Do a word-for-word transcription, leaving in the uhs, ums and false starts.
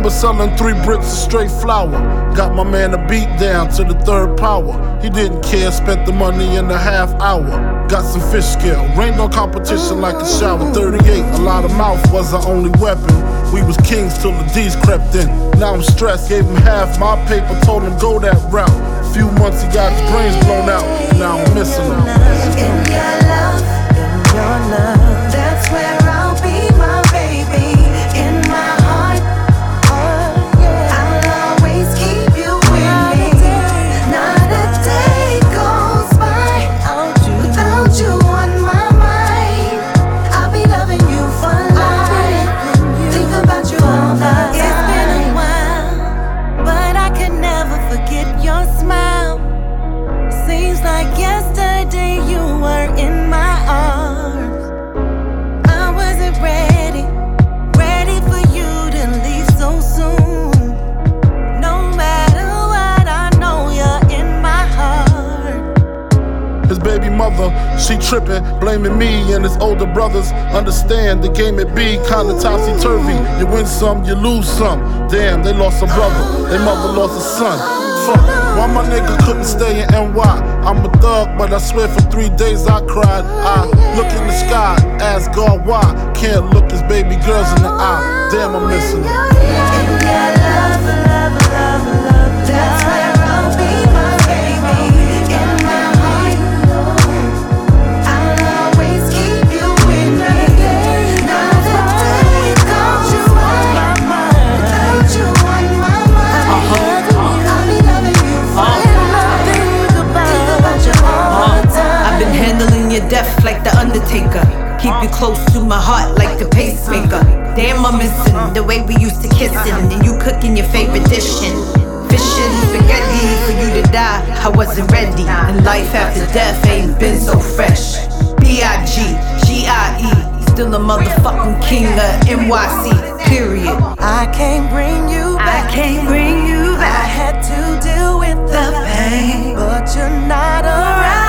remember selling three bricks of straight flour. Got my man a beat down to the third power. He didn't care, spent the money in a half hour. Got some fish scale, rained on competition like a shower. thirty-eight, a lot of mouth was our only weapon. We was kings till the D's crept in. Now I'm stressed, gave him half my paper, told him go that route. Few months he got his brains blown out. Now I'm missing him. In your love, in your love, that's where I'll be, my baby. In my heart, oh, yeah. I'll always keep you with me. Not a day goes by without you on my mind. I'll be loving you for life. Think about you all the time. It's been a while, but I could never forget your smile. Seems like yesterday you were in my arms. I wasn't ready, ready for you to leave so soon. No matter what, I know you're in my heart. His baby mother, she trippin', blaming me and his older brothers. Understand the game it be kinda topsy-turvy. You win some, you lose some. Damn, they lost a brother, their mother lost a son. Fuck, why my nigga couldn't stay in N Y? I'm a thug, but I swear for three days I cried. I look in the sky, ask God why. Can't look his baby girls in the eye. Damn, I'm missing it. In your love, love, love, love, that's where I'll be, my baby. In my heart, I'll always keep you with me. Not a day goes by without you on my mind. I'll be loving you forever. Think about you all the time. I've been handling your death like the Undertaker. Keep you close to my heart like the pacemaker. Damn, I'm missing the way we used to kissing, and you cooking your favorite dishin'. Fishing spaghetti for you to die, I wasn't ready. And life after death ain't been so fresh. B I G G I E, still a motherfucking king of N Y C, period. I can't bring you back. I can't bring you I back. had to deal with the pain, but you're not around.